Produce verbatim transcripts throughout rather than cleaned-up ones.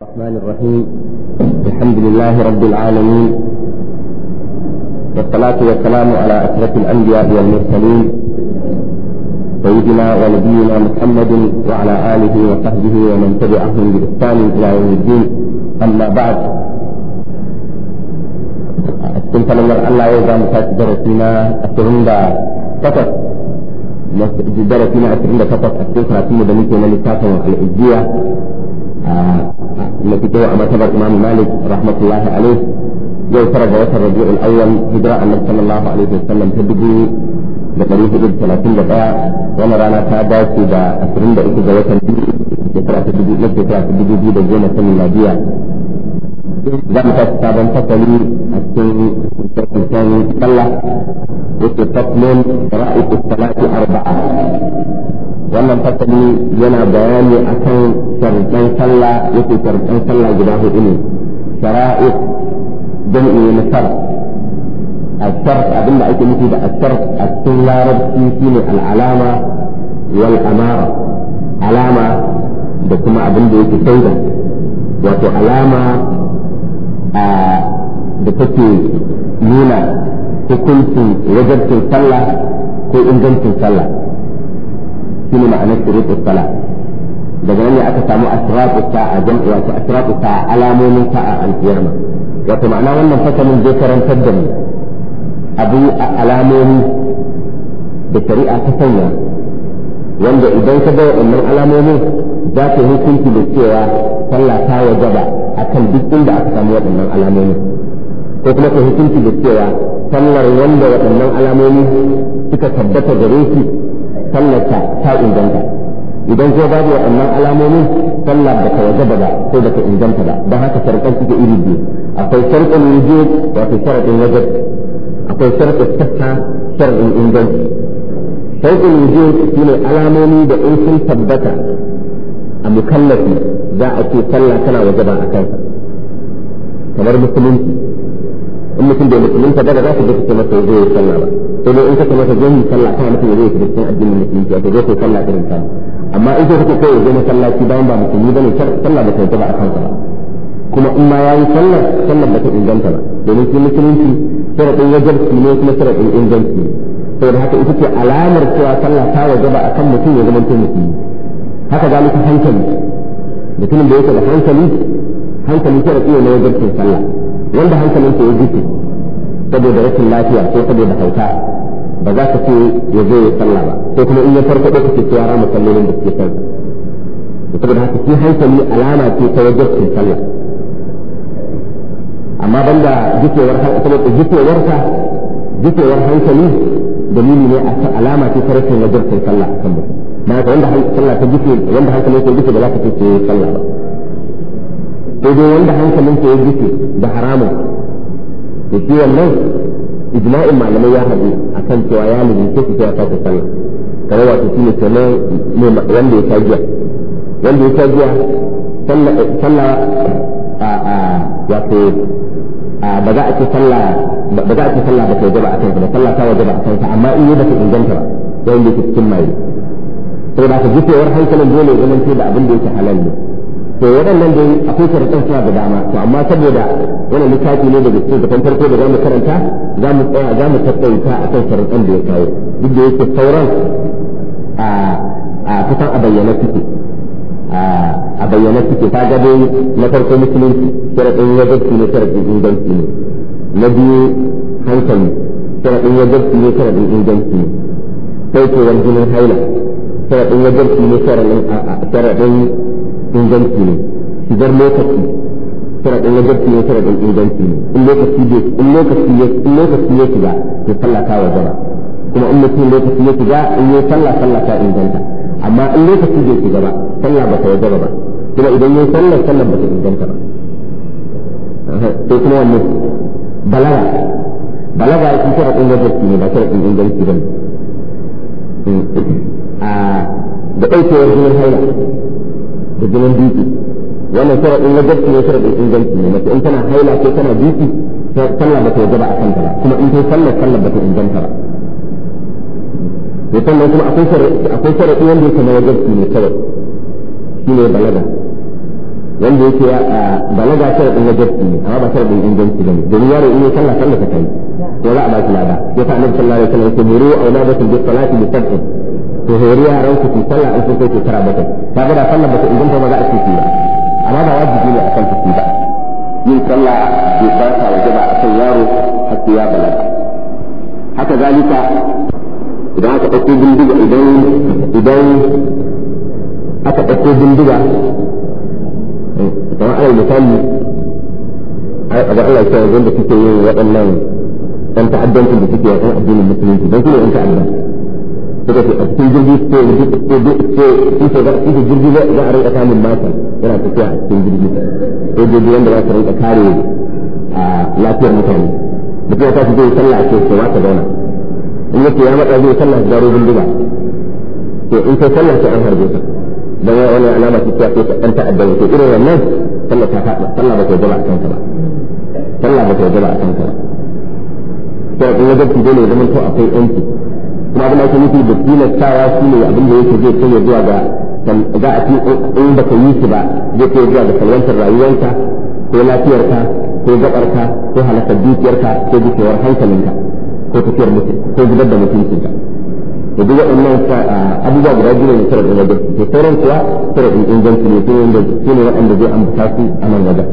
الرحمن الرحيم. الحمد لله رب العالمين، والصلاة والسلام على أشرف الأنبياء والمرسلين سيدنا ونبينا محمد وعلى آله وصحبه ومن تبعهم بإحسان إلى يوم الدين. أما بعد، كنت نقول الله يرضى مساك درسنا أشرين فقط درسنا أشرين فقط أشرين في مدنيتنا للتاسع الإجزية التي تهوى أمتبر إمام مالك رحمة الله عليه. يوم فرج وسر الربيع الأول هجرة النبي صلى الله عليه وسلم تبدي بطريق إبن ثلاثين دقاء ونرانا تابع سيدا أسرين دقاء إذا وسن يترى تبدي يترى تبدي بيدا جينة الميلادية. ذلك كتابا فصلي السن الثاني صلى وتفصل رائد الصلاة أربعة. wannan fasali yana bayani akan sharuɗan sallah, yake sharuɗan sallah guda hudu ne. Shara'id jam'i na shar. Ashar abinda ake nufi da ashar a cikin larabci shine al'alama wal amara. Alama da kuma abin da yake shaida. Wato alama da take nuna hukuncin wajibcin sallah ko ingancin sallah. shine ma'anar shurutus salat. daga nan ne aka samu asratu sa'a jam'i wato asratu sa'a alamomin sa'a al-qiyama. wato ma'ana wannan fasalin zai karantar da mu abu alamomi da shari'a ta sanya wanda idan ka ga wannan alamomin za ka hukunci da cewa sallah ta wajaba akan duk inda aka samu waɗannan alamomi, ko kuma ka hukunci da cewa sallar wanda waɗannan alamomi suka tabbata gare shi sallarta ta inganta. idan ko babu waɗannan alamomin sallar da ta wajaba ba ko da ta inganta ba. don haka sharɗan suke iri biyu, akwai sharɗin wujud wato sharɗin wajab, akwai sharɗin sihha sharɗin inganci. sharɗin wujud shine alamomi da in sun tabbata a mukallafi za a ce sallah tana wajaba a kansa, kamar musulunci. in mutum bai musulunta ba da za ka ga ce masa zai yi sallah ba, sai dai in ka masa zai yi sallah kana mutum zai yi cikin addinin musulunci wato zai yi sallah irin ta. amma in ka kake kai zai masallaci bayan ba musulmi bane sallah ba ta yi ba a kansa ba, kuma in ma yayi sallah sallah ba ta inganta ba, domin shi musulunci sharadin wajibi ne kuma sharadin inganci ne. saboda haka ita ce alamar cewa sallah ta wajaba akan mutum ya zama musulmi. haka zalika hankali, mutumin da yake da hankali hankali sharadi ne na wajibin sallah. wanda hankalinsa ya jike saboda rashin lafiya ko saboda hauka ba za ka ce ya zo ya sallah ba, ko kuma in ya farko da kake cewa ra musallolin da suke sallah. saboda haka shi hankali alama ce ta wajibin sallah. amma banda jikewar saboda jikewar ka jikewar hankali dalili ne a alama ce ta rashin wajibin sallah a kan mutum. na ga wanda sallah ta jike wanda hankalin sa jike da za ka ce sallah ba. sai dai wanda hankalin sa ya jike da haramun to shi wannan ijma'in malamai ya haɗu akan cewa ya lalace su sai ya fata sallah. kamar wato shine kenan wanda ya tajiya wanda ya tajiya sallah a a wato ba za a ce sallah ba za a ce sallah ba ta wajaba a kansa ba, sallah ta wajaba a kansa amma in yi ba ta inganta ba yayin da yake cikin mai. saboda ka jikewar hankalin dole ya zama da abin da yake halal ne. to waɗannan dai akwai sharaɗin suna da dama, to amma saboda wannan littafi ne daga cikin gaban farko da zamu karanta za mu tsaya za mu tattauna akan sharaɗin da ya kawo, duk da yake sauran a a kusan a bayyana suke a bayyana suke ta ga dai na farko musulunci sharaɗin wajibi ne sharaɗin inganci ne, na biyu hankali sharaɗin wajibi ne sharaɗin inganci ne, sai ke wani jinin haila sharaɗin wajibi ne sharaɗin inganci ne, shigar lokaci sharaɗin wajibi ne sharaɗin inganci ne. in lokaci in lokaci ya in lokaci ya shiga to sallah ta wajaba, kuma in mutum lokaci ya shiga in yi sallah sallah ta inganta. amma in lokaci bai shiga ba sallah ba ta wajaba ba, kuma idan yi sallah sallah ba ta inganta ba. sai kuma wannan balaga balaga ya fi sharaɗin wajibi ne ba sharaɗin inganci ba ne. da ɗaukewar jinin haila da jinin biki wannan sharaɗin wajibi ne sharaɗin inganci ne. mace in tana haila ko tana biki sallah ba ta wajaba a kanta ba, kuma in ta sallah sallah ba ta inganta ba. to sannan kuma akwai sharaɗi wanda yake na wajibi ne kawai shi ne balaga. wanda yake balaga sharadin wajibi ne amma ba sharadin inganci bane domin yaro in ya sallah sallah ta kai ko za a ba shi lada ya fa annabi sallallahu alaihi wasallam ya ce muru auladakum bis salati li sab'in to horiya ranku fi sallah in sun kai shekara bakwai kaga da sallah ba ta inganta ba za a ce ki ba amma ba wajibi ne akan ki ba yin sallah bai ba ta wajaba akan yaro har sai ya balaga haka zalika idan aka ɗauko bindiga idan idan aka ɗauko bindiga kamar alal misali a ga Allah ya ce da suke yin waɗannan ɗan ta'addancin da suke yan addinin musulunci don su ne ɗan ta'adda suka ce a cikin jirgi ko ko ko ko jirgi za a rinka samun mata yana tafiya a cikin jirgi ko jirgi wanda za su rinka kare a lafiyar mutane mutum ya tashi zai sallah a ce ko ma ta zauna in yake ya matsa zai sallah da zaro bindiga to in kai sallah sai an harbe ka dan wani alama ce ta ce ɗan ta'adda to irin wannan sallah ta faɗa sallah ba ta jaba a kanka ba sallah ba ta jaba a kanka ba to in ya gaci dole zaman to akwai yanki kuma abin da ake nufi da tilastawa shi ne abin da yake zai kai zuwa ga za a ci in ba ka yi shi ba zai kai zuwa ga salwantar rayuwarka ko lafiyarka ko gabarka ko halakar dukiyarka ko dukiyar hankalinka ko tafiyar mutum ko zubar da mutuncinka da duk waɗannan abubuwa guda biyu ne tare da wajen ke sauran kuwa tare da inganci ne su ne waɗanda zai ambata su a nan wajen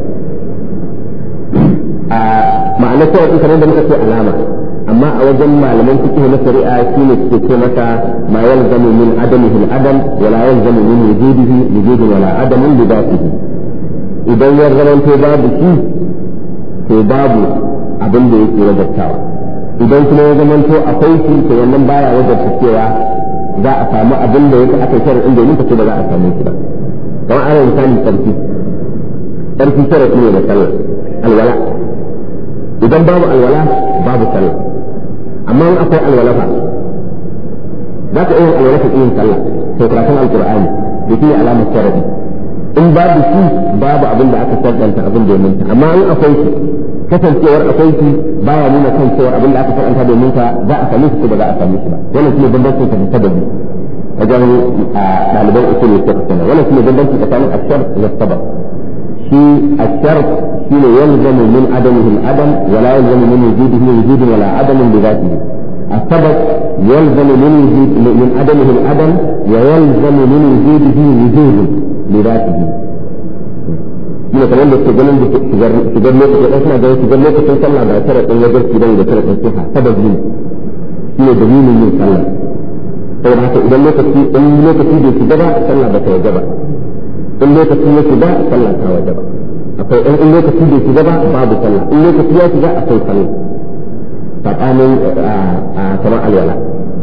a ma'anar kawai kamar da muka ce alama amma a wajen malaman fiqh na shari'a shine suke ce masa ma yalzamu min adamihi al-adam wa la yalzamu min wujudihi wujudun wala adamun bi dhatihi idan ya zamanto babu shi to babu abin da yake wajabtawa idan kuma ya zamanto akwai shi to wannan baya wajabta cewa za a samu abin da yake aka shari'a inda yake ce da za a samu shi ba kamar ana misali sarki sarki shari'a ne da sallah alwala idan babu alwala babu sallah amma in akwai alwala fa za ka iya alwala ka yin sallah sai karatun alqur'ani da shi alamar sharadi in babu shi babu abin da aka sarkanta abin da ya minta amma in akwai shi kasancewar akwai shi baya nuna kan cewar abin da aka sarkanta da minta za a same shi ko ba za a same shi ba wannan shine bambancin ka da sababi wajen ɗaliban usul fiqh kenan wannan shine bambanci tsakanin ashar da sabab shi ashar shine yalzamu min adamihi al-adam wa la yalzamu min wujudihi wujudun wala adamun bi dhatihi السبب يلزم من من عدمه العدم ويلزم من وجوده وجود لذاته. من كلام الاستدلال استدلال احنا ده استدلال في صلاه ده ترى الوجه كده ده ترى الصحه سبب ليه هي دليل من صلاه طيب حتى اذا لو كنت ان لو كنت في جبا صلاه بتوجب ان لو كنت في جبا صلاه توجب akwai in lokaci da shi gaba babu sallah in lokaci ya shiga akwai sallah tsakanin kamar alwala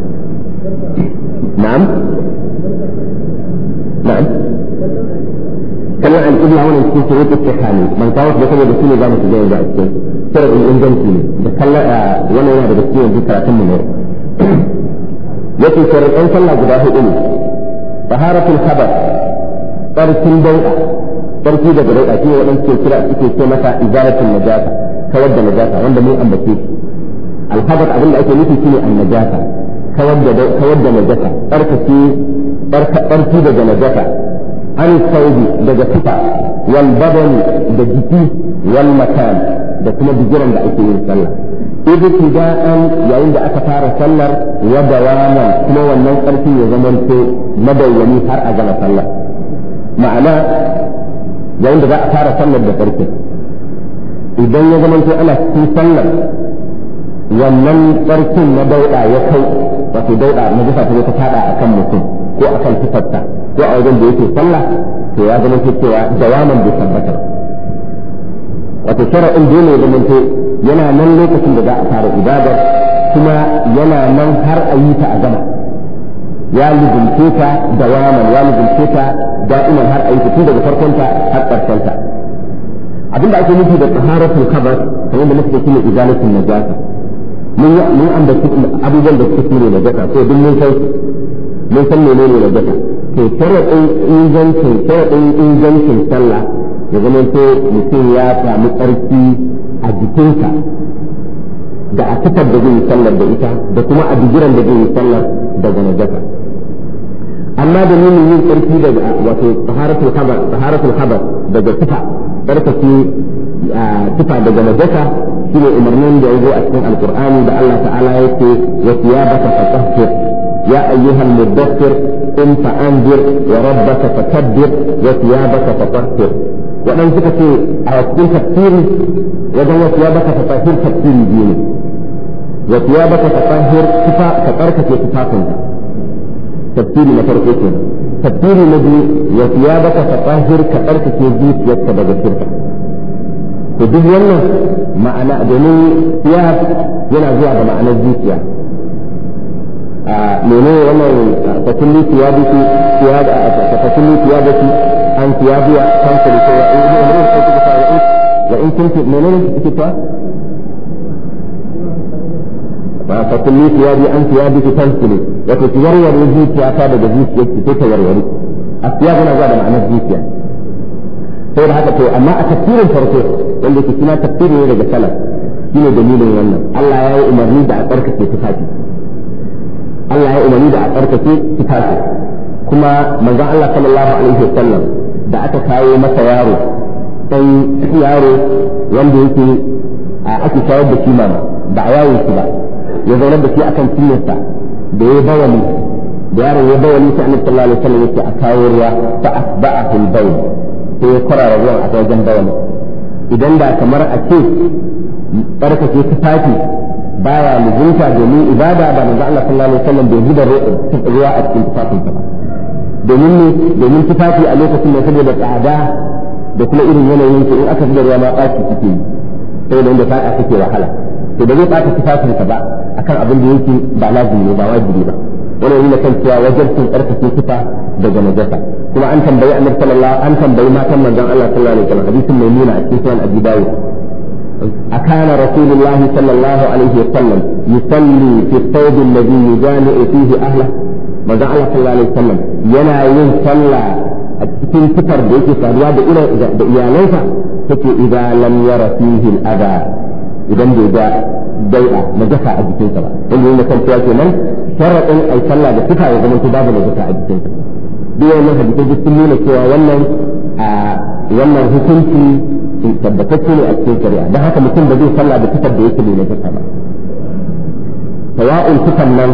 na'am na'am kallon al'ibla wannan cikin shirin istihali man kawo da saboda su ne za mu shiga yanzu a cikin shirin inganci ne da kallon wannan yana daga cikin yanzu karatun mu ne yake shirin ɗan sallah guda hudu ne taharatul khabar tsarkin dau'a sarki daga dauka shi waɗanda ke kira suke ce masa izaratul najasa kawar da najasa wanda mun ambace shi alhabar abin da ake nufi shine an najasa kawar da kawar da najasa tsarkake tsarki daga najasa an saudi daga tufa wal badan da jiki wal makan da kuma bigiran da ake yin sallah ibtida'an yayin da aka fara sallar wa dawaman kuma wannan tsarki ya zamanto madawwami har a gama sallah ma'ana yayin da za a fara sallar da farko idan ya zama to ana cikin sallar wannan tsarkin na dauda ya kai wato dauda na jisa ta ta fada akan mutum ko akan tufarta ko a wajen da yake sallah to ya zama cewa dawaman bai tabbata wato shara'in dole ya zama to yana nan lokacin da za a fara ibadar kuma yana nan har a yi ta a gama ya lubunce ta dawaman ya lubunce ta da'iman har a yi tun daga farkonta har ƙarshenta abinda ake nufi da taharatul khabar kamar da muke cewa izalatul najasa mun mun ambaci abubuwan da suke ne najasa ko duk mun san mun san menene najasa to sharadin ingancin sharadin ingancin sallah ya zama to mutum ya samu tsarki a jikinsa da a tafar da zai yi sallar da ita da kuma a bigiran da zai yi sallar daga najasa amma da nuna yin tsarki daga wato taharatul khabar taharatul khabar daga tufa tsarkake tufa daga najasa shine umarnin da yazo a cikin alqur'ani da Allah ta'ala yake wa thiyabaka fatahhir ya ayyuhal mudaththir qum fa'anzir wa rabbaka fakabbir wa thiyabaka fatahhir wadan suka ce a cikin tafsiri wajen wa thiyabaka fatahhir tafsiri biyu ne wa thiyabaka fatahhir tufa ka tsarkake tufafinka tafsiri na farko kenan tafsiri na biyu wa thiyabaka fatahhir ka tsarkake zuciyarka daga shirka to duk wannan ma'ana domin siyar yana zuwa da ma'anar zuciya a mene wannan takulli siyabiki siyab a takulli siyabiki an siyabiya kan kulli wa in umrun ko kuka fara wa in kuntum menene kike ta ba takulli siyabi an siyabiki kan kulli wato siyarwar zuciya ta daga zuciyarki sai ta warware a siyab yana zuwa da ma'anar zuciya sai da haka to amma a tafsirin farko wanda ke kina tafsiri ne daga salaf shine dalilin wannan Allah ya yi umarni da a tsarkake tufafi Allah ya yi umarni da a tsarkake tufafi kuma manzon Allah sallallahu alaihi wasallam da aka kawo masa yaro dan yaro wanda yake ake shayar da shi mama ba a yawo shi ba ya zauna da shi akan cinyarsa da ya bawali da yaron ya bawali sai Annabi sallallahu alaihi wasallam yake a kawo ruwa fa asba'ahu al-bawl sai ya kwarara ruwan a wajen bawali idan da kamar a ce tsarkake tufafi baya lujinta domin ibada da manzo Allah sallallahu alaihi wasallam bai zuba ruwa a cikin tufafin ba domin ne domin tufafi a lokacin da saboda tsada da kuma irin yanayin su in aka zuba ruwa ma ɓaci suke yi sai da inda fata suke wahala to da zai ɓata tufafin ka ba akan abin da yake ba lazimi ne ba wajibi ba wannan yana kan cewa wajen cin tsarkake tufa daga najasa kuma an tambayi annabi sallallahu an tambayi matan manzon Allah sallallahu alaihi wasallam hadisin maimuna a cikin sunan abi dawud akana rasulullahi sallallahu alaihi wasallam yusalli fi thawb alladhi yujami'u fihi ahla manzon Allah sallallahu alaihi wasallam yana yin sallah a cikin tufar da yake saduwa da da iyalansa take idan lam yara fihi al-adha idan bai ga dai'a najasa a jikinsa ba wanda yana kan cewa kenan sharadin ai sallah da tufa ya zama babu najasa a jikinsa duk wannan hadisi duk sun nuna cewa wannan a wannan hukunci tabbatacce ne a cikin shari'a don haka mutum da zai sallah da tufar da yake ne najasa ba sawa'un tufan nan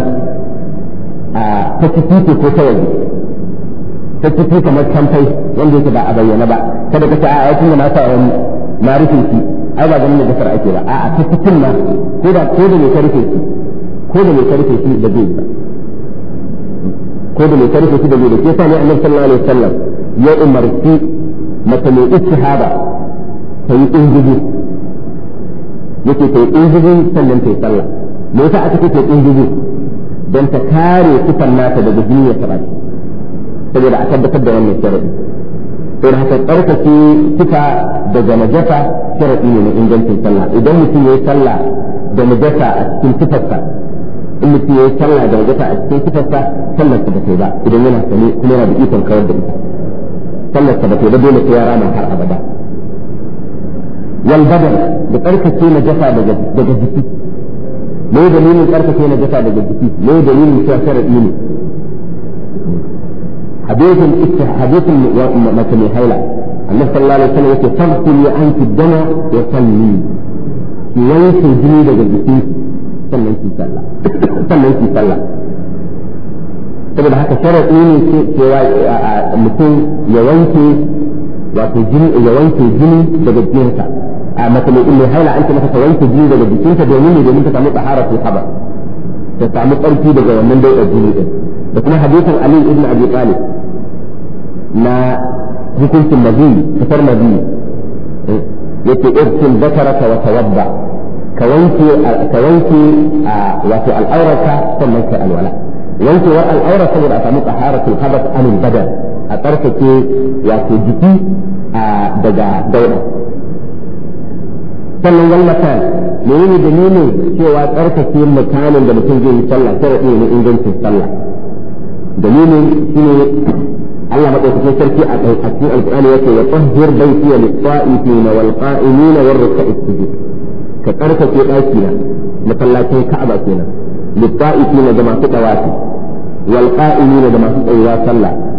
a ta ciki ko ta waje ta ciki kamar kamfai wanda yake ba a bayyana ba kada ka ce a aikin da na sa wani na rufe shi ai ba ganin da ake ba a'a ta cikin ma ko da ko da ne ka rufe shi ko da ne ka rufe shi da zai ba ko da ne ka rufe shi da zai da ke sa ne annabi sallallahu alaihi wasallam ya umarci mace mai istihaba ta yi injiji yake ta yi injiji sannan ta yi sallah me yasa aka ce ta yi injiji don ta kare kufan nata daga jini ya taɓa saboda a tabbatar da wannan sharadi sai da haka tsarkake tufa daga najasa sharadi ne na ingancin sallah idan mutum ya yi sallah da najasa a cikin tufarsa in mutum ya yi sallah da najasa a cikin tufarsa sallar ta ba ba idan yana sane kuma yana da ikon kawar da ita sallar ta ba ba dole sai ya rama har abada wal badan da tsarkake najasa daga daga jiki me dalilin tsarkake najasa daga jiki me dalilin cewa sharadi ne حديث حديث مثل هيلا النبي صلى الله عليه وسلم يقول تغسلي عنك الدم وصلي ليس جديد جديد صلى صلى صلى صلى saboda haka sharaɗi ne cewa mutum ya wanke wato jini ya wanke jini daga jikinsa a matsayin ilmi haila an ce maka ta wanke jini daga jikinsa domin ne domin ta samu tsahara ko haba ta samu ƙarfi daga wannan dauɗar jini din da kuma hadisin Ali ibn Abi Talib na hukuncin mazi fitar mazi yake irsin zakaraka wa tawadda ka wanke ka wanke wato al'aurata sannan kai alwala wankewar al'aura saboda a samu taharatul khabath anil badan a tsarkake wato jiki daga dauda sannan wannan menene dalilin cewa tsarkake makanin da mutum zai yi sallah sharadi ne ingancin sallah dalilin shine Allah madaukakin sarki a cikin alqur'ani yake ya tahhir baiti lit-ta'ifina wal-qa'imina war-ruk'a'is sujud ka tsarkake daki na masallacin Ka'aba kenan lit-ta'ifina da masu dawafi wal-qa'imina da masu tsayuwa sallah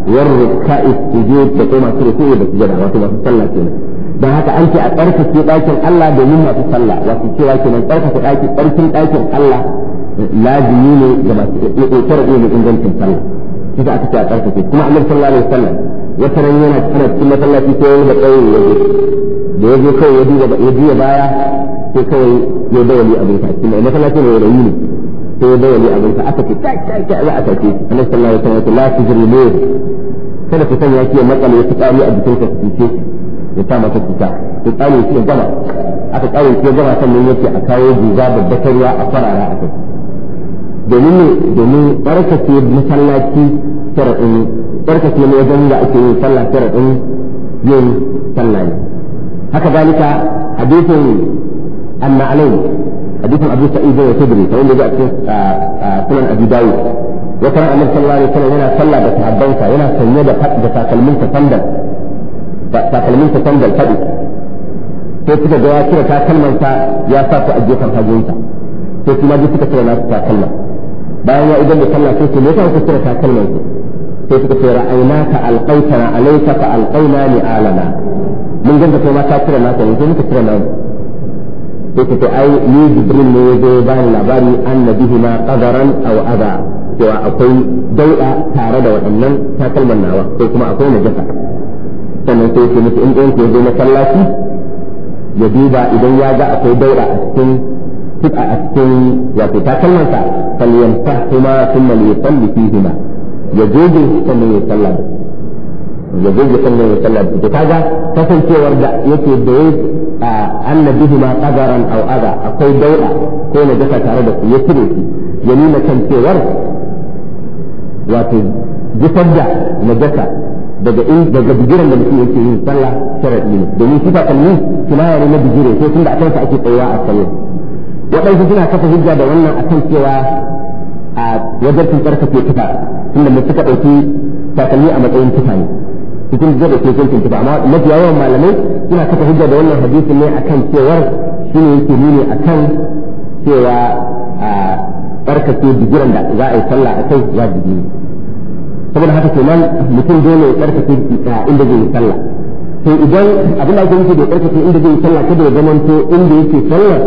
war rukka'i sujud da kuma masu ruku'u da sujada wato masu sallah kenan dan haka an ce a tsarkake ɗakin Allah domin masu sallah wato cewa kenan tsarkake ɗakin tsarkin ɗakin Allah lazimi ne ga masu ƙoƙarin ne ingancin sallah shi da aka ce a tsarkake kuma Annabi sallallahu alaihi wasallam wata ran yana tsara cikin masallaci sai ya tsaye ya da ya zo kawai ya duba ya duba baya sai kawai ya dawali abin sa cikin masallaci ne ya rayu ne sai ya dawali abin sa aka ce kai kai kai za a tace Annabi sallallahu alaihi wasallam la tujrimu kada ku sanya ki matsala ya tsari a jikin ka cikin ya sa maka cuta ya tsari shi gaba aka tsari shi gaba sannan yake a kawo jiza da bakarwa a farara a kai domin ne domin barkace masallaci shar'in barkace ne wajen da ake yin sallah shar'in yin sallah ne haka dalika hadisin annalai hadisin Abu Sa'id al-Khudri sai da ake sunan Abi Dawud wa kana Annabi sallallahu alaihi wasallam yana sallah da sahabbansa yana sanye da da takalmin sa sandal takalmin sa sandal fadi sai suka ga ya kira takalman sa ya sa su a gefen hagunsa sai kuma duk suka kira nasu takalman bayan ya idan da sallah sai su ne ta ku kira takalman su sai suka ce ra'aynaka alqaitana alayka fa alqaina li alana mun ganda kai ma ka kira naka ne sai muka kira nan sai ce ai ni Jibril ne yazo bayan labari annabihi ma qadaran aw adha cewa akwai dauda tare da waɗannan takalman nawa sai kuma akwai najasa sannan sai ce musu in ɗayan ku yazo masallaci ya duba idan ya ga akwai dauda a cikin a cikin wato takalmansa falyamsahuma thumma liyusalli fihima ya goge sannan ya sallah ya goge sannan ya sallah da kaga kasancewar da yake da ya annabihi ma qadaran aw adha akwai dauda ko na jaka tare da su ya cire shi ya nuna kan cewar wato jifar da najasa daga in daga bigiran da mutum yake yin sallah sharadi ne domin sifa kalmi kinaya ne na bigire sai tunda akan sa ake tsayawa a sallah waɗansu suna kafa hujja da wannan akan cewa a wajen tsarkake tufa tunda mu suka ɗauki takalmi a matsayin tufa ne cikin da ke cikin tufa amma mafi yawan malamai suna kafa hujja da wannan hadisi ne akan cewar shine yake nuni akan cewa a tsarkake bigiran da za a yi sallah a kai wajibi ne saboda haka kenan mutum dole ya tsarkake inda zai yi sallah sai idan abin da ake nufi da tsarkake inda zai yi sallah kada ya zamanto inda yake sallah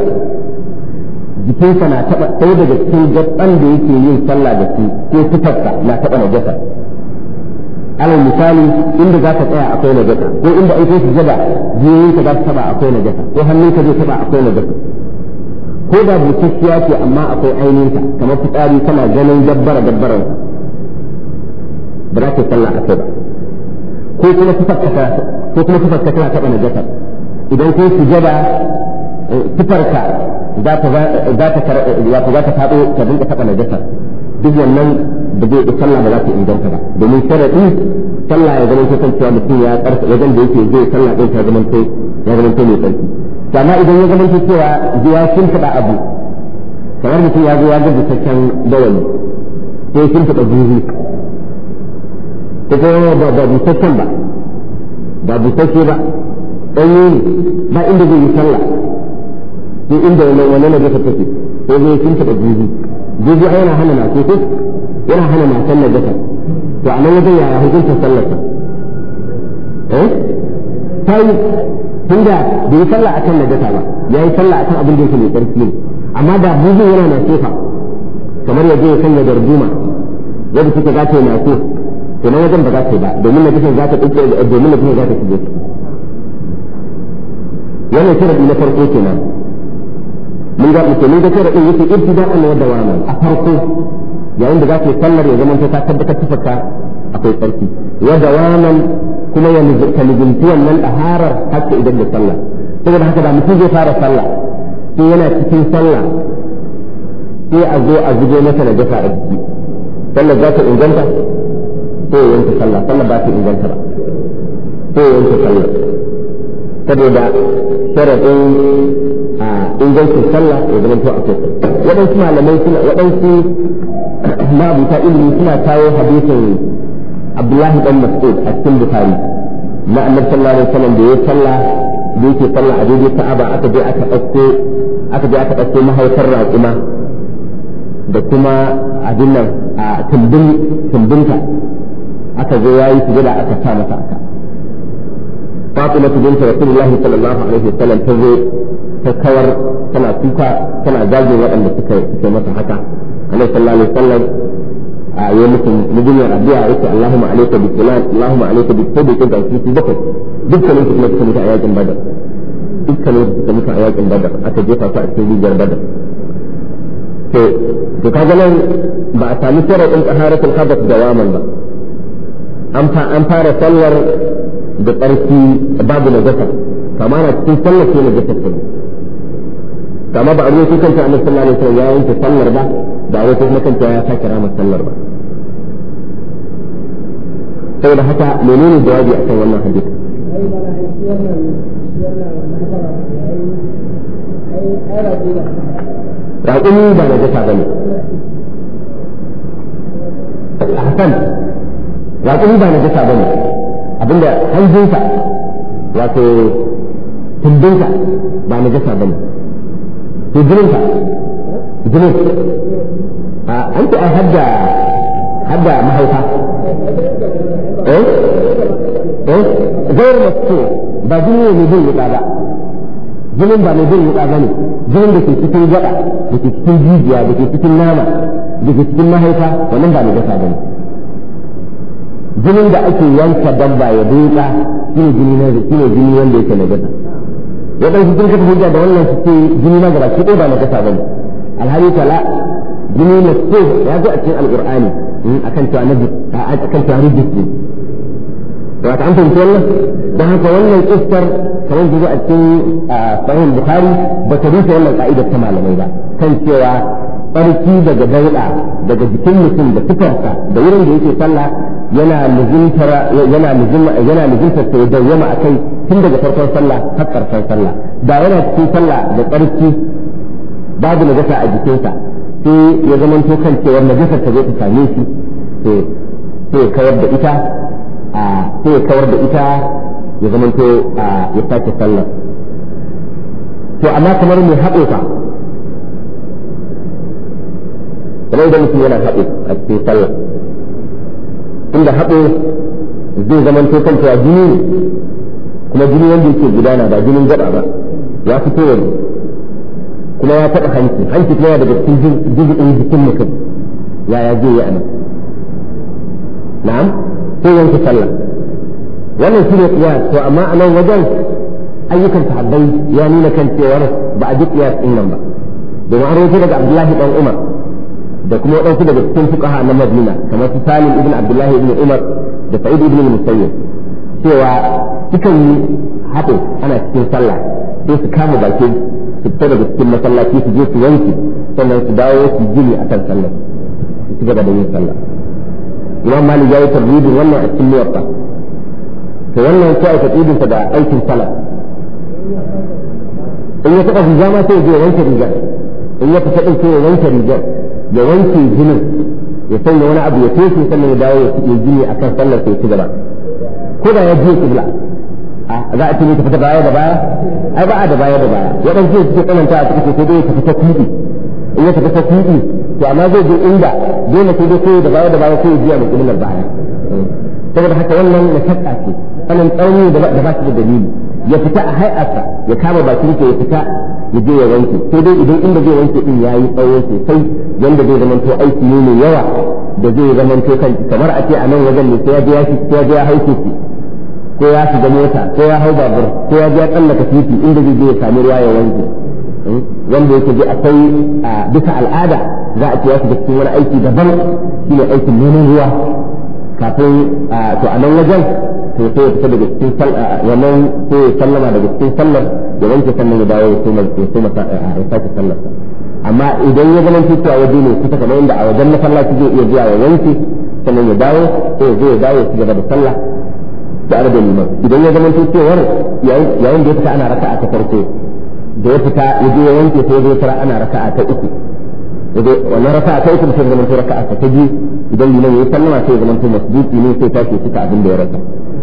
jikinsa na taɓa ɗaya daga cikin gaban da yake yin sallah da su ko tufarsa na taɓa najasa alal misali inda za ka tsaya akwai najasa ko inda an kai sujada jiyoyinka za su taɓa akwai najasa ko hannunka zai taɓa akwai najasa ko da busasshiya ce amma akwai ainihinta kamar fitsari kana ganin dabbara dabbaran ba za ka sallah a kai ba ko kuma tufarka ko kuma tufarka tana taɓa najasa idan kai sujada tufarka za ta za ta wato za ta fado ta dinka taba najasa duk wannan da zai yi sallah ba za ta inganta ba domin sharadi sallah ya zama kan cewa mutum ya karfa wajen da yake zai sallah din ta zama to ya zama to mai tsarki amma idan ya zama to cewa ya shimfiɗa abu kamar mutum ya zo ya ga busasshen dawali sai ya shimfiɗa juzi ko kuma ba ba busasshen ba ba busasshe ba ɗanye ne ba inda zai yi sallah sai inda wannan najasa take sai zai kin taɓa jibi jibi ai yana hana mace ko yana hana matan najasa to a nan wajen yaya hukuncin sallarsa eh sai tunda bai sallah akan najasa ba yayi sallah akan abin da yake mai tsarki ne amma da buzu yana na sefa kamar ya je ya sanya darduma yadda suke za ta yi naso to nan wajen ba za ta yi ba domin najasa za ta ɗauke domin najasa za ta shige wannan sharadi na farko kenan mun ga mutum da sharadin yake ibtida'an wa dawaman a farko yayin da za ka sallar ya zama ta tabbatar tafarka akwai tsarki wa dawaman kuma ya nuzurta nuzulti wannan daharar hatta idan da sallah saboda haka da mutum zai fara sallah sai yana cikin sallah sai a zo a zube masa da jasa a jiki sallar za ta inganta sai ya yanke sallah sallar ba ta inganta ba sai ya yanke sallah saboda sharadin a ingancin sallah ya zama to a kai waɗansu malamai suna waɗansu mabuta ilimi suna kawo hadisin Abdullahi dan Mas'ud a cikin Bukhari na Annabi sallallahu alaihi wasallam da ya sallah da yake sallah a daidai Ka'aba aka je aka ɗauko aka je aka ɗauko mahaifar raƙuma da kuma abin nan a tumbin tumbinta aka zo yayi sujada aka sa masa aka Fatima bint Rasulullahi sallallahu alaihi wasallam ta zo ta kawar tana kuka tana zage waɗanda suka suka masa haka Annabi sallallahu alaihi wasallam a yi mutum mujiyar addu'a yake Allahumma alayka bi fulan Allahumma alayka bi sadiq da su bakwai dukkanin su kuma suka mutu a yakin Badar dukkanin su suka mutu a yakin Badar aka jefa su a cikin rijiyar Badar to to kaga nan ba a sami sharadin taharatul hadath dawaman ba an fa an fara sallar da tsarki babu najasa kama na cikin sallar ce najasa ce kama ba a ruwa cikin kanta Annabi sallallahu alaihi wasallam ya yanke sallar ba da a ruwa kuma kanta ya sake ramar sallar ba saboda haka menene jawabi akan wannan hadisi raƙumi ba na jasa ba ne hakan raƙumi ba na jasa ba ne abinda hanjinsa wato tumbinsa ba na jasa ba ne to jininsa jinin an ce an hadda hadda mahaifa eh eh zai mace ba jini ne zai yi ba jinin ba mai zai yi ba ne jinin da ke cikin gaba da ke cikin jijiya da ke cikin nama da ke cikin mahaifa wannan ba mai gasa ba ne jinin da ake yanka dabba ya duka shi ne jini na shi ne jini wanda yake na gasa waɗansu sun kafa hujja da wannan su ce jini na gaba shi ko ba na gasa ba ne alhali tala jini na so ya zo a cikin alƙur'ani akan cewa na akan cewa rijis ne da ta amfani wannan don haka wannan iskar kamar da zo a cikin sahih bukhari ba ta rufe wannan ka'idar ta malamai ba kan cewa tsarki daga dauda daga jikin mutum da fitarsa da wurin da yake sallah yana luzuntar yana luzun yana luzuntar sai da yama akai tun daga farkon sallah har karshen sallah da yana cikin sallah da tsarki babu najasa a jikinsa sai ya zama to kan cewa najasar ta zo ta same shi sai sai kawar da ita a sai ya kawar da ita ya zama to ya sake sallah to amma kamar mai haɗo ta kamar idan mutum yana haɗo a cikin sallah inda haɗo zai zama to kan cewa jini ne kuma jini wanda yake gudana ba jinin gaba ba ya fito wani kuma ya taɓa hanci hanci kuma daga cikin jirgin jikin mutum yaya zai yi a nan na'am sai yanke sallah wannan shi ne qiyas to amma a nan wajen ayyukan sahabbai ya nuna kan cewa ba a ji qiyas din nan ba domin an rawaito daga Abdullahi dan Umar da kuma wadansu daga cikin fuqaha na Madina kamar su Salim ibn Abdullahi ibn Umar da Sa'id ibn Musayyib cewa sukan yi haɗo ana cikin sallah sai su kama bakin su fita daga cikin masallaci su je su wanke sannan su dawo su gini akan sallah su ci gaba da yin sallah Imam Malik ya yi tarbidin wannan a cikin muwatta to wannan sai aka tsibinsa da aikin sallah in ya taɓa riga ma sai ya wanke rigar in ya fita ɗin sai ya wanke rigar ya wanke jinin ya sanya wani abu ya toshe sannan ya dawo ya fiye jini akan sallar sai ya ci gaba ko da ya je kibla za a ce ne ta fita baya da baya ai ba a da baya da baya waɗansu suke tsananta a cikin sai dai ta fita kuɗi in ya fita kuɗi to amma zai je inda dole sai dai sai da baya da baya sai ya jiya mai kiblar baya saboda haka wannan na shakka ce sanin tsauni da ba shi da dalili ya fita a hay'arsa ya kama bakin ya fita ya je ya wanke sai dai idan inda zai wanke din yayi tsawo sosai yanda zai zama to aiki ne mai yawa da zai zama to kan kamar a ce a nan wajen ne sai ya je ya sai ya je ya hauke shi ko ya shiga mota ko ya hau babur ko ya je ya tsallaka titi inda zai je ya sami ruwa ya wanke wanda yake je akwai bisa al'ada za a ce ya shiga cikin wani aiki daban shine aikin neman ruwa kafin to a nan wajen to sai ya fita daga cikin wannan sai ya sallama daga cikin sallar ya wanke sannan ya dawo ya soma ya soma ya sake sallar amma idan ya zama cewa waje ne kusa kamar inda a wajen masallaci zai iya zuwa ya wanke sannan ya dawo sai ya zo ya dawo ya ci gaba da sallah tare da liman idan ya zama cewa yayin da ya fita ana raka'a ta farko da ya fita ya je ya wanke sai ya zo tara ana raka'a ta uku wannan raka'a ta uku sai ya zama raka'a ta biyu idan liman ya sallama sai ya zama masbuki ne sai tashi cika abin da ya rasa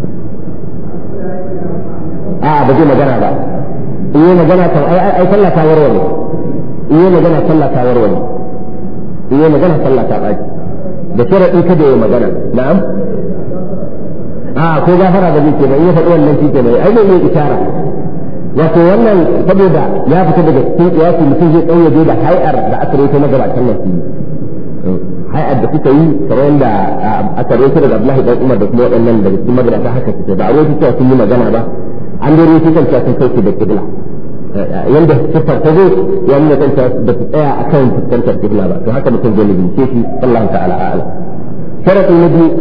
a ba zai magana ba in yi magana kan ai ai sallah ta warware in yi magana sallah ta warware in yi magana sallah ta baki da sharadin kada ya magana na'am a ko gafara da zai ba in ya faɗi wannan shi kenan ai zai yi isara wato wannan saboda ya fita daga cikin kiyasi mutum zai kauye da hay'ar da aka rawaito na gabatan nan hay'ar da suka yi kamar yadda aka rawaito daga Abdullahi dan Umar da kuma waɗannan daga cikin madrasa haka suke ba a rawaito cewa sun yi magana ba an dai rawaito kan cewa sun kauce da kibla yanda sifar ta zo ya nuna kan cewa ba su tsaya akan fuskantar kibla ba to haka mutum zai bince shi Allah ta'ala a'lam sharadi na biyu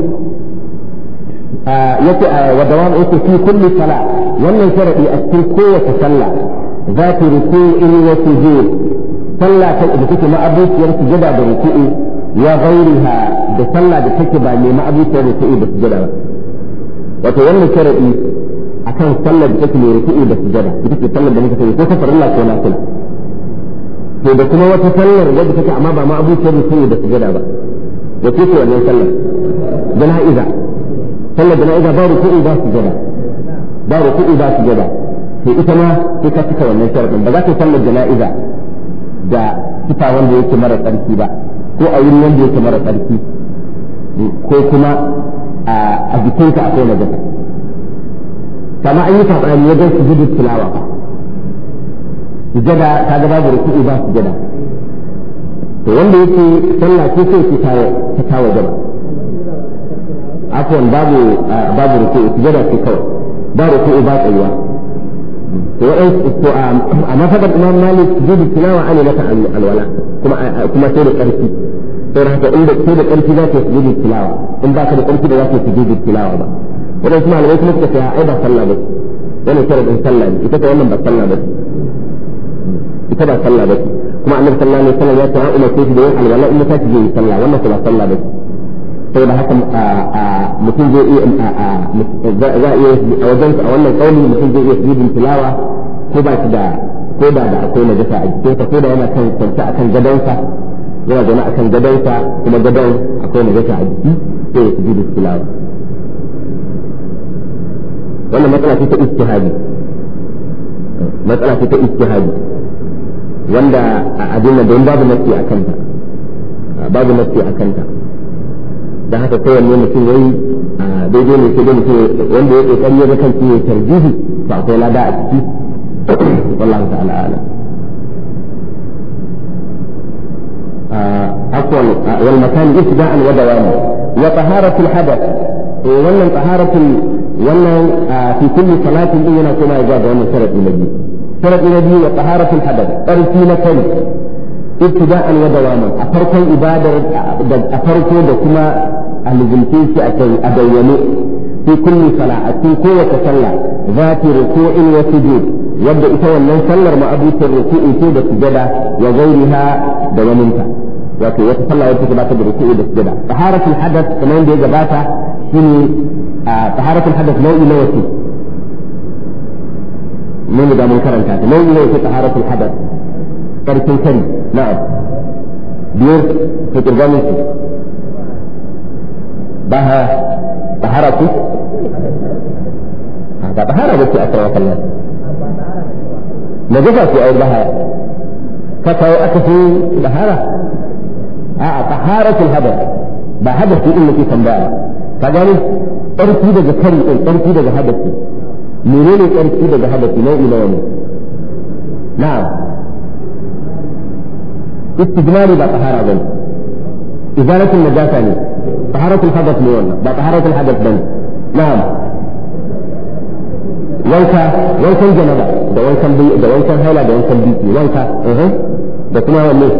yake wa dawam yake fi kulli sala wannan sharadi a cikin kowace sallah za ta ruku'in wa sujud sallah ta da take ma'abuciyar sujada da ruku'i ya ghairiha da sallah da take ba mai ma'abuciyar ruku'i da sujada ba wato wannan sharadi akan sallar da take mai ruku'i da sujada ita ce sallar da muka sani ko ta farilla ko nafila to da kuma wata sallar wadda take amma ba ma'abuciyar ruku'i da sujada ba wace ce wannan sallar jana'iza sallar jana'iza ba ruku'i ba sujada ba ruku'i ba sujada to ita ma sai ka cika wannan sharadin ba za ka sallar jana'iza da kifa wanda yake mara tsarki ba ko a yin wanda yake mara tsarki ko kuma a jikinka akwai najasa kama an yi sabani wajen sujudu tilawa sujada ta ga babu ruku'i ba sujada to wanda yake sallah ce sai ta tawo gaba afwan babu babu ruku'i sujada ce kawai ba ruku'i ba tsayuwa to wa'in to amma fadar Imam Malik sujudu tilawa ana mata alwala kuma kuma sai da karfi sai haka inda sai da karfi za ka sujudu tilawa in ba ka da karfi da za ka sujudu tilawa ba wannan kuma malamai kuma suka ce ai ba sallah ba wannan sharadin sallah ne ita ta wannan ba sallah ba ita ba sallah ba kuma Annabi sallallahu alaihi wasallam ya ce a umma sai da yin alwala in ta ji sallah wannan ba sallah ba sai da haka mutum zai iya za a iya a wajen a wannan kauli mutum zai iya sujudin tilawa ko ba shi da ko da da akwai najasa a jikinsa ko da yana kan kwanta akan gadonsa yana zaune akan gadonsa kuma gadon akwai najasa a jiki sai ya sujudin tilawa wannan matsala ce ta ijtihadi matsala ce ta ijtihadi wanda a abin da babu nafsi a kanta babu nafsi a kanta da haka kowanne mutum yayi daidai ne sai dai mutum wanda ya kokari ya ga kanki ya tarjihi ba akwai lada a ciki wallahu ta'ala ala afwan wal makan ibtida'an wa dawama wa taharatu al hadath wannan taharatu wannan fi kulli salatin din yana kuma ya ga wannan sharadi na biyu sharadi na biyu wa taharatu al hadath tarfi na kai ibtida'an wa dawaman a farkon ibadar da a farko da kuma a lizimce shi a kai a bayyane fi kulli sala'ati kowace sallah zati ruku'in wa sujud wadda ita wannan sallar ma'abutar ruku'i ce da sujada wa ghairiha da waninta wato wata sallah wadda take bata da ruku'i da sujada taharatul hadath kamar yadda ya gabata shine taharatul hadath nau'i na wasu mun da mun karanta ta nau'i ne ta taharatul hadath karfin kari na'am biyar ta kirgamin su ba ha tahara ku ba tahara ba ce a sarwa kallon na gaza ku a yi bahara ka kawo aka fi bahara a a taharatul hadar ba hadasi in nake tambaya ka gani ƙarfi daga kari ɗin ƙarfi daga hadasi menene ƙarfi daga hadasi nau'i na wani na'am استجمالي بقى طهارة بني إزالة النجاسة لي طهارة الحدث لي والله بقى طهارة الحدث بني نعم وانكا وانكا الجنبة ده وانكا بي ده وانكا هلا ده وانكا بيتي وانكا اها ده كما هو اللي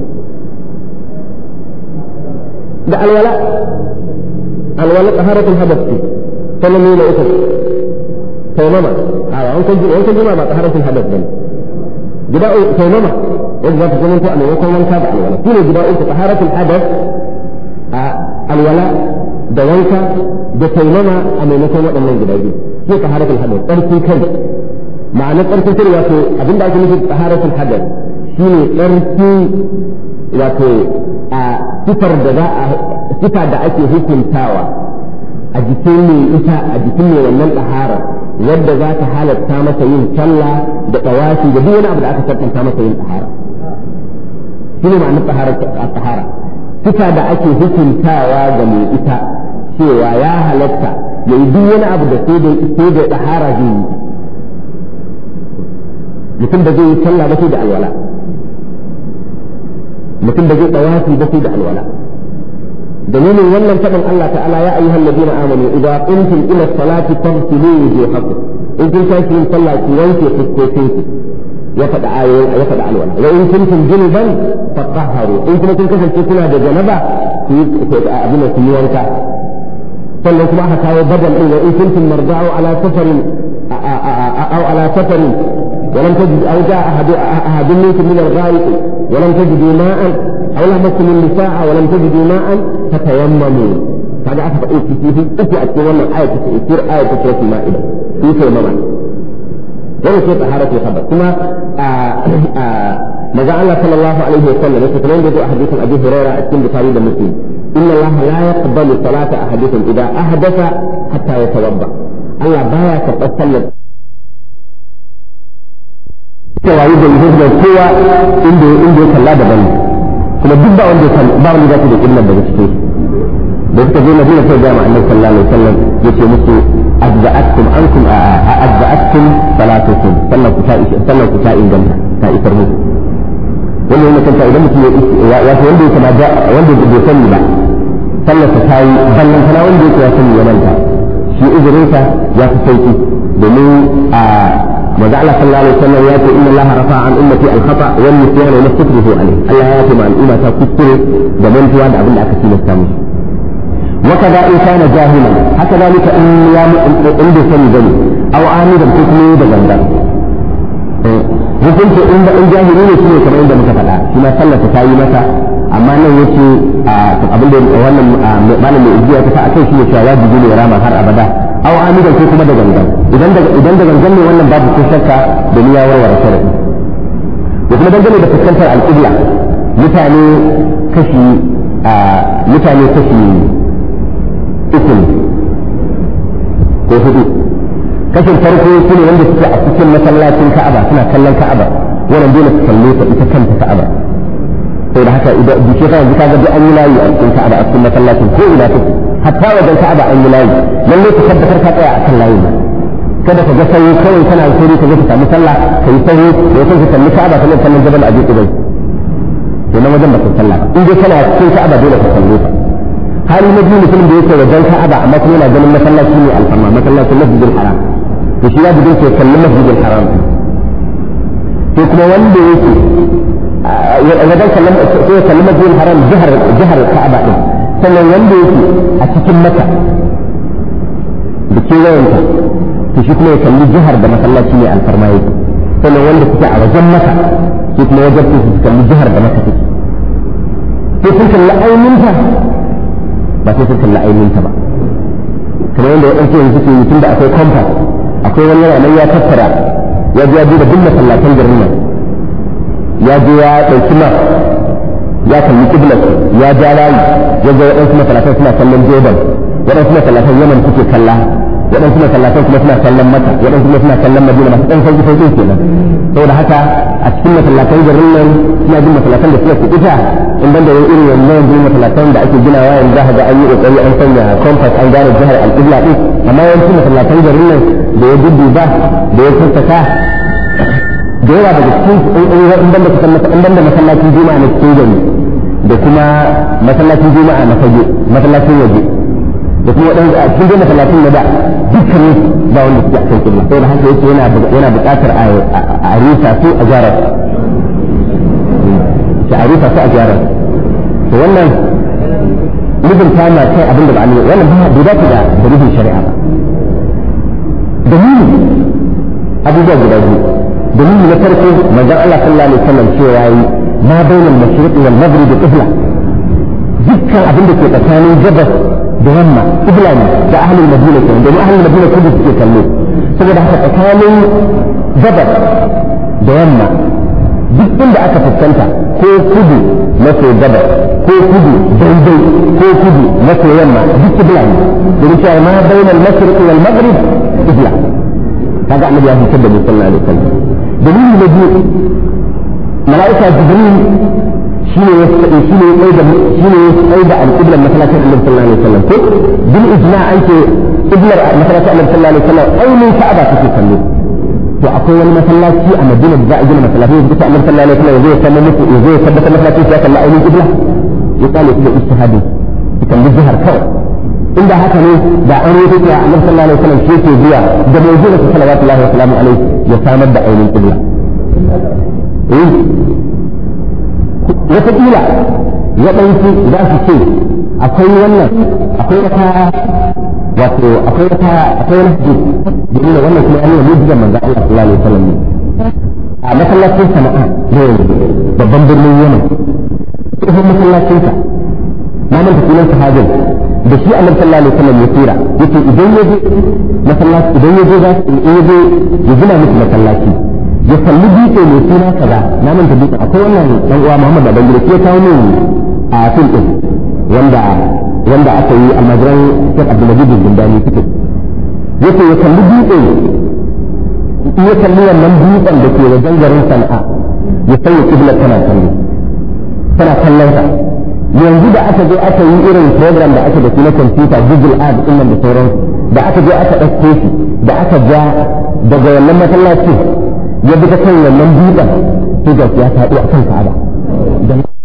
ده الولاء الولاء طهارة الحدث فيه سلمي له اسم تيمما اه وانكا وانكا الجنبة بقى طهارة الحدث بني جداء تيمما إذا تقولون أن يكون من تابع الولاء كل جداء طهارة الحدث الولاء دوانك بتيمما أم يكون من جداء هي طهارة الحدث تركي كذب معنى تركي كذب واتو أبين دعوك مثل طهارة الحدث شيني تركي واتو سفر دعاء سفر دعاك هكم تاوى أجتني إتا أجتني ومن طهارة wadda za ta halatta masa yin sallah da tawafi da duk wani abu da aka tabbata masa yin tahara shine ma'anar tahara tahara sifa da ake hukuntawa ga mai ita cewa ya halatta ya yi duk wani abu da sai da sai da tahara zai yi mutum da zai yi sallah ba sai da alwala mutum da zai tawafi ba sai da alwala dalilin wannan fadin Allah ta'ala ya ayyuhal ladina amanu idza qumtum ila salati faghsilu wujuhakum in kun tashi yin sallah ku wanke fuskokin ku ya faɗa ayoyin ya faɗa alwala wa in kuntum junuban fatahharu in kuma kun kasance kuna da janaba ku yi abin da ku yi wanka sannan kuma aka kawo badal din wa in kuntum marda'u ala safarin aw ala safarin ولم تجد أو جاء أحد أحد منكم من الغائط ولم تجدوا ماء أو لمستم النساء ولم تجدوا ماء فتيمموا هذا أكثر فيه أتي أتمنى آية تفسير آية سورة المائدة في تيمم ولا شيء طهارة خبر ثم ما جاء الله صلى الله عليه وسلم يقولون بدو أحاديث أبي هريرة أتم بخاري مسلم إن الله لا يقبل صلاة أحدكم إذا أحدث حتى يتوضأ الله بايا تتصلى cewa yi da yi da kowa inda inda ya kalla daban kuma duk ba wanda ba wanda zai da kibla daga cikin da suka je Madina sai ga Annabi sallallahu alaihi wasallam yace musu azza'atkum ankum azza'atkum salatukum sallahu ta'i sallahu ta'i inganta ta isar muku wannan ne kanta idan mutum ya ya wanda yake ma da wanda bai sani ba sallar ta tayi ballan kana wanda yake ya sani ya manta shi uzurinsa ya fi sauki domin a وجعل صلى الله عليه وسلم ياتي ان الله رفع عن امتي الخطا والنسيان وما استكرهوا عليه الله ياتي مع الامه تكسر بمن تواد ابن اكثر الثاني وكذا ان كان جاهلا حتى ذلك ان عنده سن بني او عامدا حكمه بجندا hukunci inda in jahili ne shine kamar inda muka faɗa shi ma sallar ta yi masa amma nan yace abin da wannan malamin ijiya ta akai shi ne cewa wajibi ne rama har abada aw amidan ko kuma da gangan idan da idan da gangan ne wannan babu ko shakka da ya warware sharadi da kuma dangane da fuskantar al-qibla mutane kashi mutane kashi uku ko hudu kashin farko shine wanda suke a cikin masallacin Ka'aba suna kallon Ka'aba wannan dole su kalle ta ita kanta Ka'aba sai da haka idan dike ka ga ga an yi layi a cikin Ka'aba a cikin masallacin ko ina take hatta wajen Ka'aba an yi layi lalle ka tabbatar ka tsaya a kan layin kada ka ga sai kawai kana sauri ka je ka samu sallah kai sai ya san ka kalli Ka'aba kana kallon jabal Abi Qubay to nan wajen ba ka sallah in dai kana cikin Ka'aba dole ka kalle ta hali na biyu mutum da yake wajen Ka'aba amma kuma yana ganin masallaci ne alfarma masallacin Masjidil Haram to shi ya bude ke kallon Masjidil Haram to kuma wanda yake wajen kallon sai kallon Masjidil Haram jihar jihar Ka'aba din sannan wanda yake a cikin Makka da kewayenta to shi kuma ya kalli jihar da masallaci ne alfarma yake sannan wanda suke a wajen Makka shi kuma wajen su kalli jihar da Makka take sai sun kalli ainihinta ba sai sun kalli ainihinta ba kamar yadda waɗansu yanzu suke yi tun da akwai compass akwai wani ranar ya tattara ya je ya duba duk masallatan garin nan ya je ya ɗauki ma ya kalli kiblat ya ja layi ya ga waɗansu masallatan suna kallon Jordan waɗansu masallatan Yemen suke kalla waɗansu masallatan kuma suna kallon Makka waɗansu kuma suna kallon Madina masu ɗan sauki sauki kenan saboda haka a cikin masallatan garin nan suna jin masallatan da suka kuɓuta in banda wani irin wannan jin masallatan da ake ginawa yanzu za ka ga an yi ƙoƙari an sanya compass an gane jihar al-Qibla din amma yawanci masallatan garin nan da ya dudduba da ya tattaka da yawa daga cikin in banda in banda masallacin juma'a na cikin gari da kuma masallacin juma'a na fage masallacin waje da kuma waɗanda a cikin masallacin na da dukkanin ba wanda suke a kan kibla sai da haka yake yana buƙatar a rusa su a gyara su a rusa su a gyara to wannan nufin ta na kai abin da ba a ne wannan ba bai dace da da rufin shari'a ba dalili abubuwa guda biyu dalili na farko manzon Allah sallallahu alaihi wasallam cewa yi ma bainal mashriqi wal maghrib qibla dukkan abin da ke tsakanin gabas da yamma qibla ne da ahlul madina kenan domin ahlul madina kudu suke kallo saboda haka tsakanin gabas da yamma duk inda aka fuskanta ko kudu maso gabas ko kudu daidai ko kudu maso yamma duk qibla ne domin cewa ma bainal mashriqi wal maghrib qibla kaga annabi ya fitar da mu sallallahu alaihi wasallam dalili na biyu mala'ika jibril shine ya shine ya da shine ya da al-qibla masallacin Annabi sallallahu alaihi wasallam ko bil ijma' an ce qiblar masallacin Annabi sallallahu alaihi wasallam ainihin Ka'aba take kallo to akwai wani masallaci a Madina da za a gina masallaci da Annabi sallallahu alaihi wasallam zai sanar muku zai tabbata masallaci ya kalla ainihin qibla ya kale da ijtihadi kan jihar kawai inda haka ne da an yi tafiya Annabi sallallahu alaihi wasallam shi ke zuwa da mai zuwa sallallahu alaihi wasallam ya samar da ainihin qibla eh wataƙila waɗansu za su ce akwai wannan akwai wata wato akwai wata akwai wani hadisi da nuna wannan kuma an yi mujizar manzo Allah sallallahu alaihi wasallam a masallacin Sana'a ne babban birnin Yemen tsohon masallacin sa na manta sunan sahabin da shi Annabi sallallahu alaihi wasallam ya tsira yace idan ya je masallaci idan ya je za su ya je ya gina musu masallaci ya kalli dutse mai suna kaza na manta dutse akwai wannan dan uwa Muhammad da Bangare ke kawo min a fil din wanda wanda aka yi a majalan Sheikh Abdul Majid bin Dani suke yace ya kalli dutse ya kalli wannan dutsen da ke wajen garin Sana'a ya sanya kibla tana kallo tana kallon sa yanzu da aka zo aka yi irin program da aka da shi na computer Google Ad din da sauran da aka je aka dauko shi da aka ja daga wannan masallaci ya bi ta kan wannan dutsen sai ga ya faɗo a kan Ka'aba